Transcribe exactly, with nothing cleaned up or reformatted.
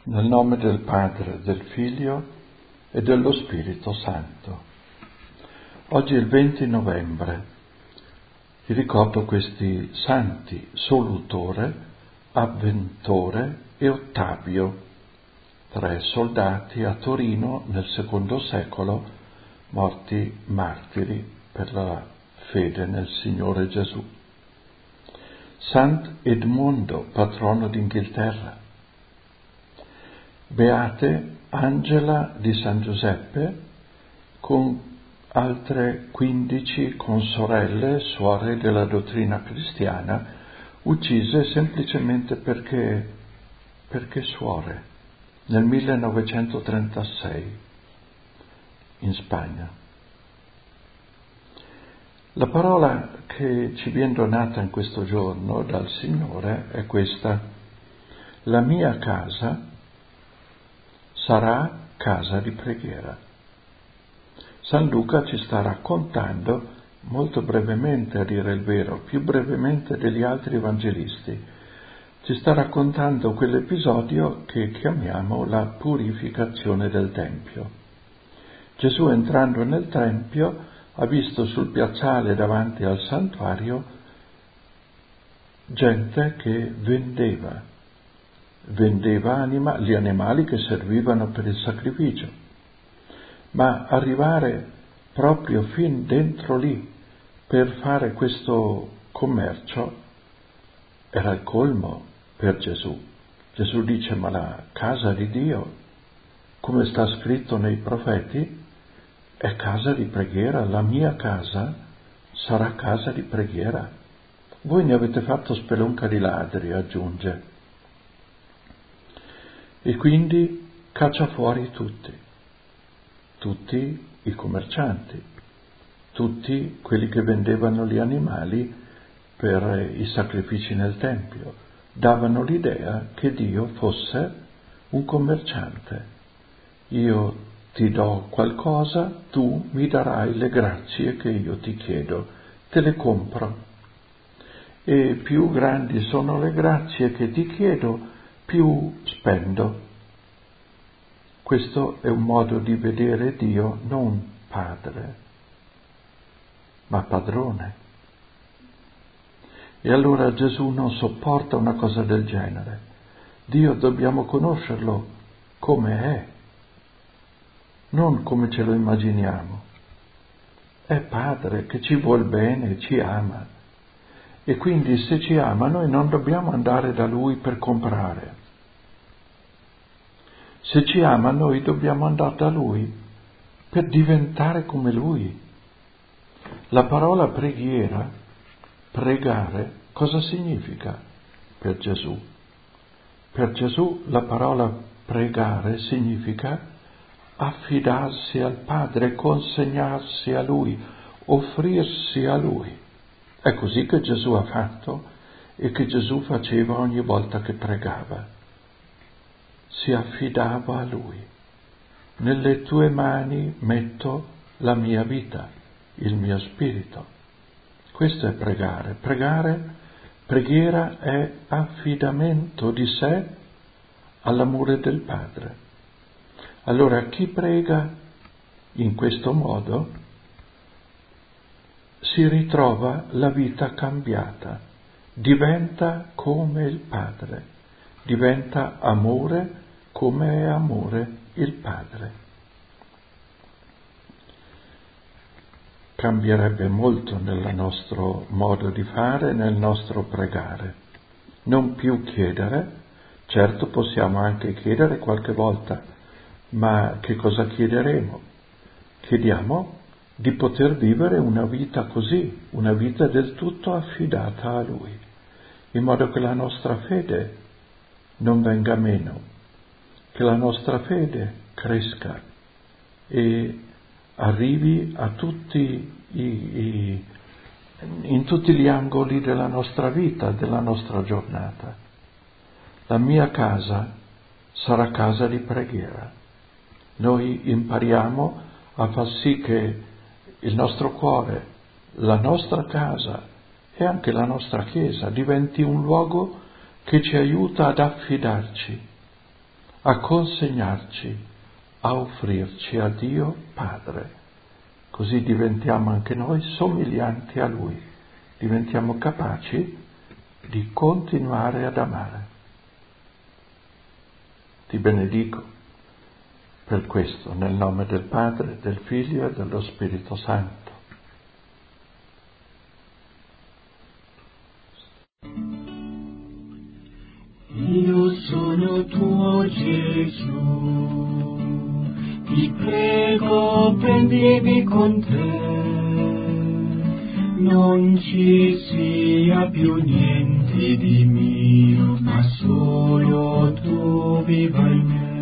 Nel nome del Padre, del Figlio e dello Spirito Santo. Oggi è il venti novembre. Vi ricordo questi santi: Solutore, Avventore e Ottavio, tre soldati a Torino nel secondo secolo, morti martiri per la fede nel Signore Gesù. Sant'Edmondo, patrono d'Inghilterra. Beate Angela di San Giuseppe con altre quindici consorelle, suore della dottrina cristiana, uccise semplicemente perché, perché suore, nel millenovecentotrentasei in Spagna. La parola che ci viene donata in questo giorno dal Signore è questa: la mia casa sarà casa di preghiera. San Luca ci sta raccontando molto brevemente, a dire il vero, più brevemente degli altri evangelisti, ci sta raccontando quell'episodio che chiamiamo la purificazione del Tempio. Gesù, entrando nel Tempio, ha visto sul piazzale davanti al santuario gente che vendeva vendeva anima, gli animali che servivano per il sacrificio, ma arrivare proprio fin dentro lì per fare questo commercio era il colmo per Gesù. Gesù dice: ma la casa di Dio, come sta scritto nei profeti, è casa di preghiera. La mia casa sarà casa di preghiera. Voi ne avete fatto spelonca di ladri, aggiunge. E quindi caccia fuori tutti, tutti i commercianti, tutti quelli che vendevano gli animali per i sacrifici nel Tempio. Davano l'idea che Dio fosse un commerciante. Io ti do qualcosa, tu mi darai le grazie che io ti chiedo, te le compro. E più grandi sono le grazie che ti chiedo, più spendo. Questo è un modo di vedere Dio non padre, ma padrone. E allora Gesù non sopporta una cosa del genere. Dio dobbiamo conoscerlo come è, non come ce lo immaginiamo. È padre che ci vuol bene, ci ama. E quindi se ci ama noi non dobbiamo andare da Lui per comprare. Se ci ama noi dobbiamo andare da Lui per diventare come Lui. La parola preghiera, pregare, cosa significa per Gesù? Per Gesù la parola pregare significa affidarsi al Padre, consegnarsi a Lui, offrirsi a Lui. È così che Gesù ha fatto e che Gesù faceva ogni volta che pregava. Si affidava a Lui. Nelle tue mani metto la mia vita, il mio spirito. Questo è pregare. Pregare, preghiera è affidamento di sé all'amore del Padre. Allora chi prega in questo modo si ritrova la vita cambiata, diventa come il Padre, diventa amore come è amore il Padre. Cambierebbe molto nel nostro modo di fare, nel nostro pregare. Non più chiedere, certo possiamo anche chiedere qualche volta, ma che cosa chiederemo? Chiediamo di poter vivere una vita così, una vita del tutto affidata a Lui, in modo che la nostra fede non venga meno, che la nostra fede cresca e arrivi a tutti i, i, in tutti gli angoli della nostra vita, della nostra giornata. La mia casa sarà casa di preghiera. Noi impariamo a far sì che il nostro cuore, la nostra casa e anche la nostra chiesa diventi un luogo che ci aiuta ad affidarci a consegnarci, a offrirci a Dio Padre. Così diventiamo anche noi somiglianti a Lui, diventiamo capaci di continuare ad amare. Ti benedico per questo, nel nome del Padre, del Figlio e dello Spirito Santo. Io sono tuo Gesù, ti prego prendimi con te, non ci sia più niente di mio, ma solo tu viva in me.